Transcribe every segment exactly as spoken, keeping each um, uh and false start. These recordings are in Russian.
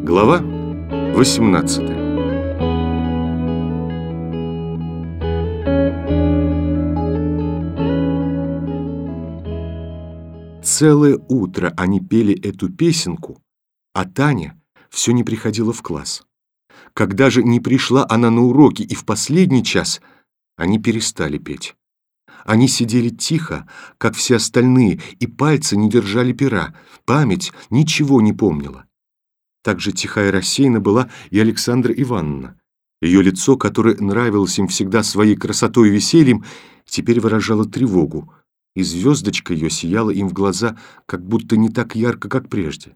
Глава восемнадцатая. Целое утро они пели эту песенку, а Таня все не приходила в класс. Когда же не пришла она на уроки и в последний час, они перестали петь. Они сидели тихо, как все остальные, и пальцы не держали пера, память ничего не помнила. Так же тиха и рассеяна была и Александра Ивановна. Ее лицо, которое нравилось им всегда своей красотой и весельем, теперь выражало тревогу, и звездочка ее сияла им в глаза, как будто не так ярко, как прежде.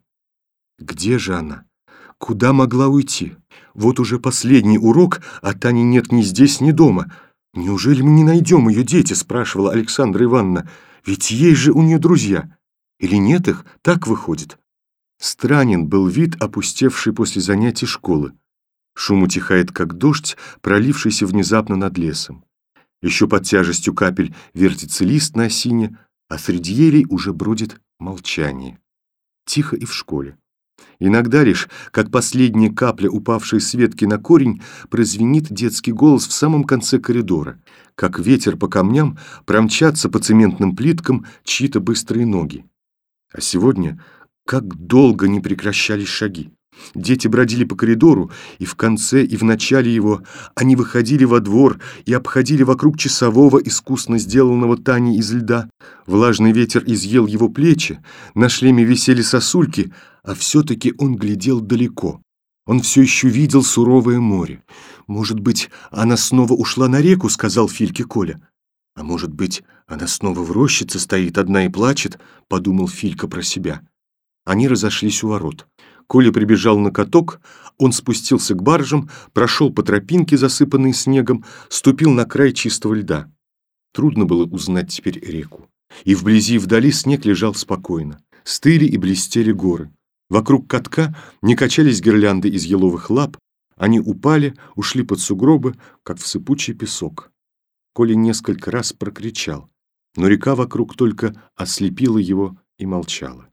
Где же она? Куда могла уйти? Вот уже последний урок, а Тани нет ни здесь, ни дома. «Неужели мы не найдем ее, дети?» — спрашивала Александра Ивановна. «Ведь есть же у нее друзья. Или нет их? Так выходит». Странен был вид, опустевший после занятий школы. Шум утихает, как дождь, пролившийся внезапно над лесом. Еще под тяжестью капель вертится лист на осине, а среди елей уже бродит молчание. Тихо и в школе. Иногда лишь, как последняя капля, упавшая с ветки на корень, прозвенит детский голос в самом конце коридора, как ветер по камням промчатся по цементным плиткам чьи-то быстрые ноги. А сегодня как долго не прекращались шаги. Дети бродили по коридору, и в конце, и в начале его они выходили во двор и обходили вокруг часового, искусно сделанного Таней из льда. Влажный ветер изъел его плечи, на шлеме висели сосульки, а все-таки он глядел далеко. Он все еще видел суровое море. «Может быть, она снова ушла на реку», — сказал Фильке Коля. «А может быть, она снова в рощице стоит одна и плачет», — подумал Филька про себя. Они разошлись у ворот. Коля прибежал на каток, он спустился к баржам, прошел по тропинке, засыпанной снегом, ступил на край чистого льда. Трудно было узнать теперь реку. И вблизи и вдали снег лежал спокойно. Стыли и блестели горы. Вокруг катка не качались гирлянды из еловых лап, они упали, ушли под сугробы, как в сыпучий песок. Коля несколько раз прокричал, но река вокруг только ослепила его и молчала.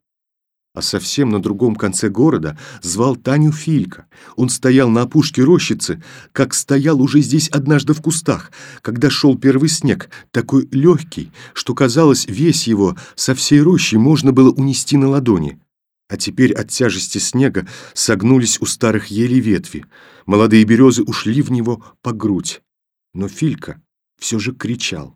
А совсем на другом конце города звал Таню Филька. Он стоял на опушке рощицы, как стоял уже здесь однажды в кустах, когда шел первый снег, такой легкий, что, казалось, весь его со всей рощи можно было унести на ладони. А теперь от тяжести снега согнулись у старых елей ветви, молодые березы ушли в него по грудь. Но Филька все же кричал.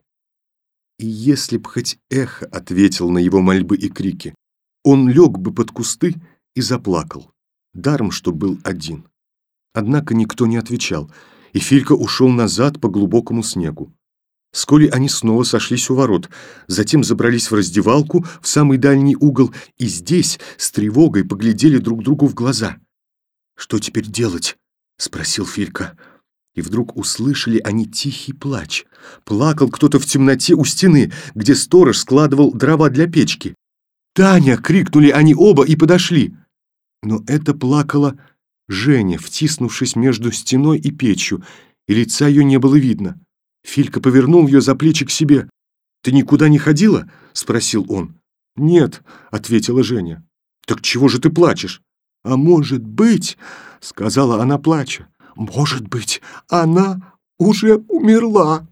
И если б хоть эхо ответил на его мольбы и крики, он лег бы под кусты и заплакал, даром, что был один. Однако никто не отвечал, и Филька ушел назад по глубокому снегу. Вскоре они снова сошлись у ворот, затем забрались в раздевалку в самый дальний угол, и здесь с тревогой поглядели друг другу в глаза. «Что теперь делать?» — спросил Филька. И вдруг услышали они тихий плач. Плакал кто-то в темноте у стены, где сторож складывал дрова для печки. «Таня!» — крикнули они оба и подошли. Но это плакала Женя, втиснувшись между стеной и печью, и лица ее не было видно. Филька повернул ее за плечи к себе. «Ты никуда не ходила?» — спросил он. «Нет», — ответила Женя. «Так чего же ты плачешь?» «А может быть, — сказала она, плача, — может быть, она уже умерла».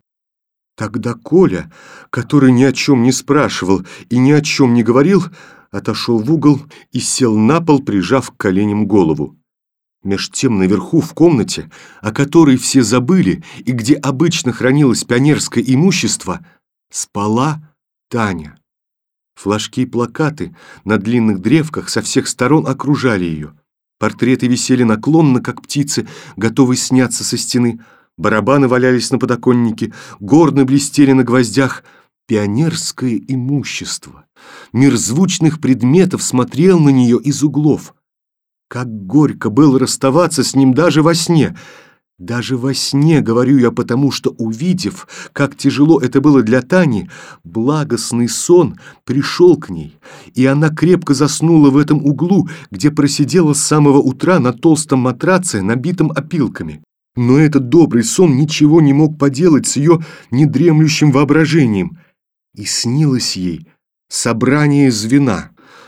Тогда Коля, который ни о чем не спрашивал и ни о чем не говорил, отошел в угол и сел на пол, прижав к коленям голову. Меж тем наверху в комнате, о которой все забыли и где обычно хранилось пионерское имущество, спала Таня. Флажки и плакаты на длинных древках со всех сторон окружали ее. Портреты висели наклонно, как птицы, готовые сняться со стены. Барабаны валялись на подоконнике, горны блестели на гвоздях. Пионерское имущество. Мир звучных предметов смотрел на нее из углов. Как горько было расставаться с ним даже во сне. Даже во сне, говорю я, потому что, увидев, как тяжело это было для Тани, благостный сон пришел к ней, и она крепко заснула в этом углу, где просидела с самого утра на толстом матраце, набитом опилками. Но этот добрый сон ничего не мог поделать с ее недремлющим воображением. И снилось ей собрание звена,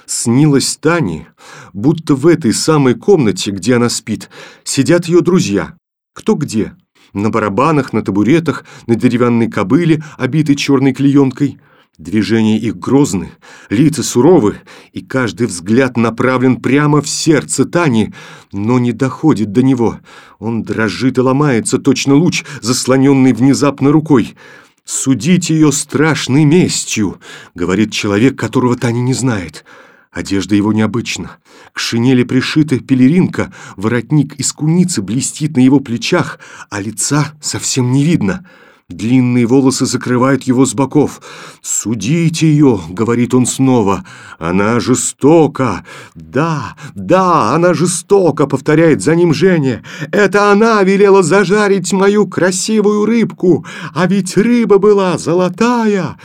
Снилось Тане, будто в этой самой комнате, где она спит, сидят ее друзья. Кто где? На барабанах, на табуретах, на деревянной кобыле, обитой черной клеенкой. Движения их грозны, лица суровы, и каждый взгляд направлен прямо в сердце Тани, но не доходит до него. Он дрожит и ломается, точно луч, заслоненный внезапно рукой. «Судите ее страшной местью», — говорит человек, которого Таня не знает. Одежда его необычна. К шинели пришита пелеринка, воротник из куницы блестит на его плечах, а лица совсем не видно. Длинные волосы закрывают его с боков. «Судите ее», — говорит он снова, — «она жестока». «Да, да, она жестока», — повторяет за ним Женя. «Это она велела зажарить мою красивую рыбку, а ведь рыба была золотая.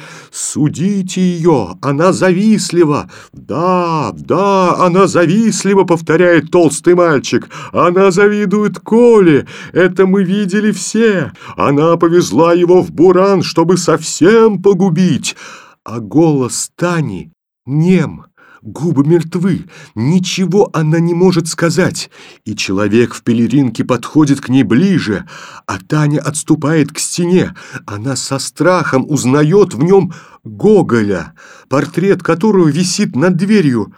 Судите ее, она завистлива». «Да, да, она завистлива», — повторяет толстый мальчик. «Она завидует Коле, это мы видели все. Она повезла его в буран, чтобы совсем погубить». А голос Тани нем, губы мертвы, ничего она не может сказать. И человек в пелеринке подходит к ней ближе, а Таня отступает к стене. Она со страхом узнает в нем Гоголя, портрет которого висит над дверью.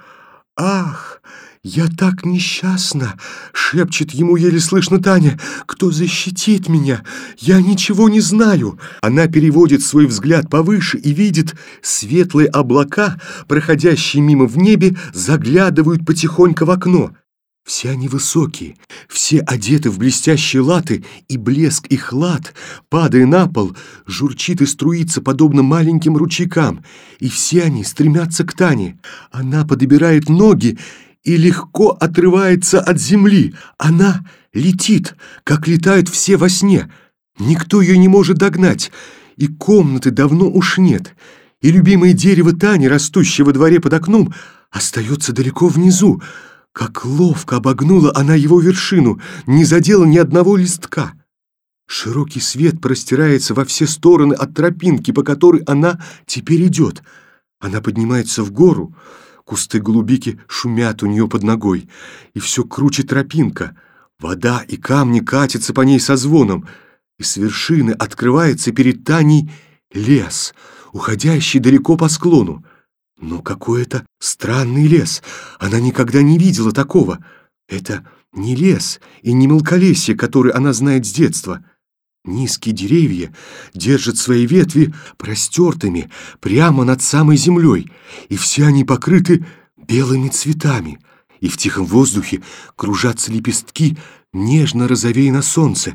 «Ах, я так несчастна!» — шепчет ему еле слышно Таня. «Кто защитит меня? Я ничего не знаю!» Она переводит свой взгляд повыше и видит светлые облака, проходящие мимо в небе, заглядывают потихоньку в окно. Все они высокие, все одеты в блестящие латы, и блеск их лат, падая на пол, журчит и струится, подобно маленьким ручейкам, и все они стремятся к Тане. Она подбирает ноги и легко отрывается от земли. Она летит, как летают все во сне. Никто ее не может догнать, и комнаты давно уж нет, и любимое дерево Тани, растущее во дворе под окном, остается далеко внизу. Как ловко обогнула она его вершину, не задела ни одного листка. Широкий свет простирается во все стороны от тропинки, по которой она теперь идет. Она поднимается в гору, кусты голубики шумят у нее под ногой, и все круче тропинка. Вода и камни катятся по ней со звоном, и с вершины открывается перед Таней лес, уходящий далеко по склону. Но какой-то странный лес. Она никогда не видела такого. Это не лес и не мелколесье, который она знает с детства. Низкие деревья держат свои ветви простертыми прямо над самой землей, и все они покрыты белыми цветами, и в тихом воздухе кружатся лепестки, нежно розовея на солнце.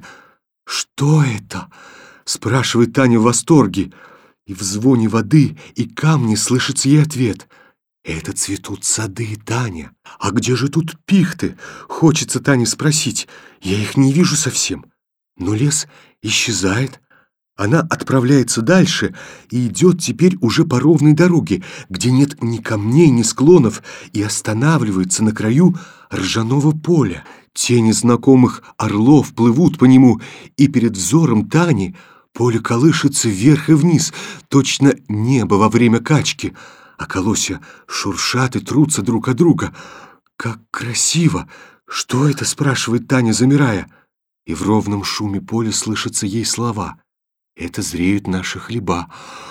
«Что это?» — спрашивает Таня в восторге. И в звоне воды и камни слышится ей ответ. «Это цветут сады, Таня. А где же тут пихты?» Хочется Тане спросить. «Я их не вижу совсем». Но лес исчезает. Она отправляется дальше и идет теперь уже по ровной дороге, где нет ни камней, ни склонов, и останавливается на краю ржаного поля. Тени знакомых орлов плывут по нему, и перед взором Тани поле колышется вверх и вниз, точно небо во время качки, а колосья шуршат и трутся друг от друга. «Как красиво! Что это?» — спрашивает Таня, замирая. И в ровном шуме поля слышатся ей слова. «Это зреют наши хлеба».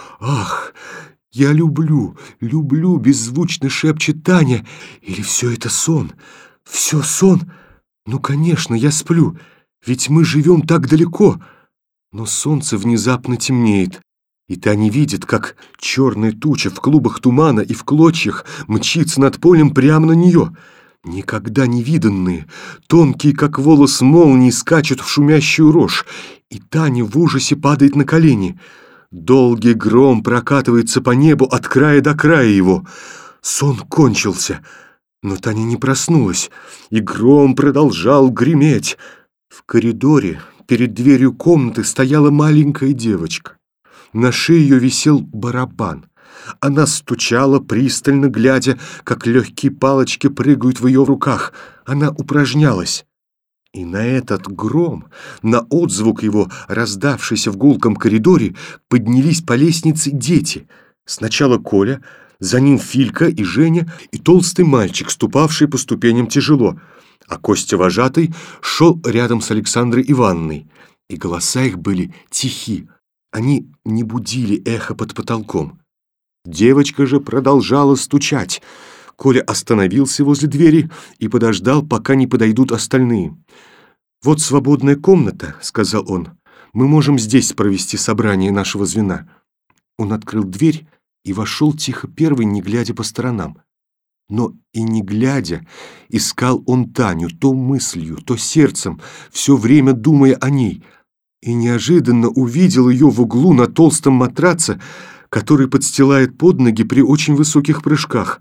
«Ах, я люблю, люблю!» — беззвучно шепчет Таня. «Или все это сон? Все сон? Ну, конечно, я сплю, ведь мы живем так далеко». Но солнце внезапно темнеет, и Таня видит, как черная туча в клубах тумана и в клочьях мчится над полем прямо на нее. Никогда не виданные, тонкие, как волос молнии, скачут в шумящую рожь, и Таня в ужасе падает на колени. Долгий гром прокатывается по небу от края до края его. Сон кончился, но Таня не проснулась, и гром продолжал греметь. В коридоре перед дверью комнаты стояла маленькая девочка. На шее ее висел барабан. Она стучала, пристально глядя, как легкие палочки прыгают в ее руках. Она упражнялась. И на этот гром, на отзвук его, раздавшийся в гулком коридоре, поднялись по лестнице дети. Сначала Коля, За ним Филька и Женя, и толстый мальчик, ступавший по ступеням тяжело, а Костя-вожатый шел рядом с Александрой Ивановной, и голоса их были тихи, они не будили эхо под потолком. Девочка же продолжала стучать. Коля остановился возле двери и подождал, пока не подойдут остальные. «Вот свободная комната», — сказал он. «Мы можем здесь провести собрание нашего звена». Он открыл дверь и вошел тихо первый, не глядя по сторонам. Но и не глядя, искал он Таню то мыслью, то сердцем, все время думая о ней, и неожиданно увидел ее в углу на толстом матраце, который подстилает под ноги при очень высоких прыжках.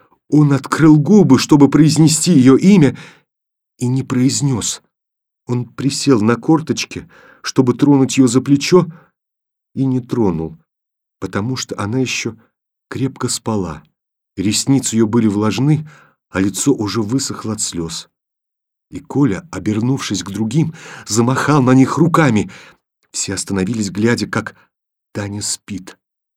Он открыл губы, чтобы произнести ее имя, и не произнес. Он присел на корточки, чтобы тронуть ее за плечо, и не тронул, потому что она еще крепко спала. Ресницы ее были влажны, а лицо уже высохло от слез. И Коля, обернувшись к другим, замахал на них руками. Все остановились, глядя, как Таня спит.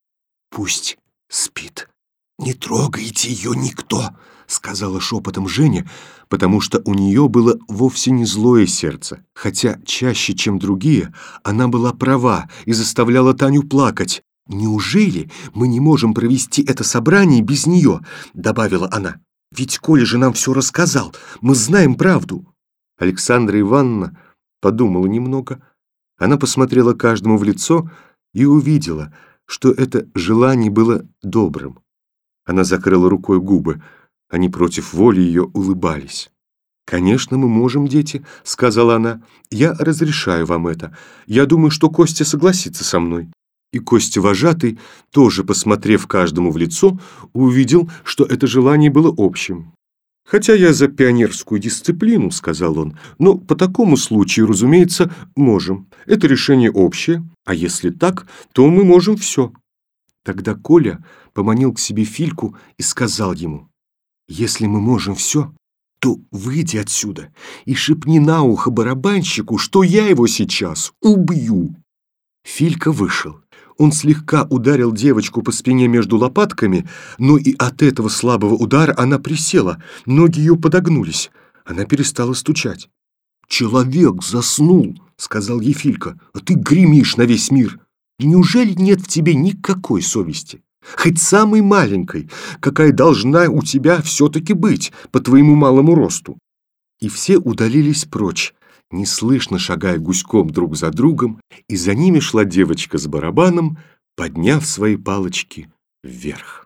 «Пусть спит. Не трогайте ее никто», — сказала шепотом Женя, потому что у нее было вовсе не злое сердце, хотя чаще, чем другие, она была права и заставляла Таню плакать. «Неужели мы не можем провести это собрание без нее?» — добавила она. «Ведь Коля же нам все рассказал, мы знаем правду». Александра Ивановна подумала немного. Она посмотрела каждому в лицо и увидела, что это желание было добрым. Она закрыла рукой губы, они против воли ее улыбались. «Конечно, мы можем, дети», — сказала она. «Я разрешаю вам это. Я думаю, что Костя согласится со мной». И Костя-вожатый, тоже посмотрев каждому в лицо, увидел, что это желание было общим. «Хотя я за пионерскую дисциплину», — сказал он, «но по такому случаю, разумеется, можем. Это решение общее, а если так, то мы можем все». Тогда Коля поманил к себе Фильку и сказал ему: «Если мы можем все, то выйди отсюда и шепни на ухо барабанщику, что я его сейчас убью». Филька вышел. Он слегка ударил девочку по спине между лопатками, но и от этого слабого удара она присела, ноги ее подогнулись. Она перестала стучать. «Человек заснул», — сказал ей Филька, — «а ты гремишь на весь мир. Неужели нет в тебе никакой совести? Хоть самой маленькой, какая должна у тебя все-таки быть по твоему малому росту». И все удалились прочь, неслышно шагая гуськом друг за другом, и за ними шла девочка с барабаном, подняв свои палочки вверх.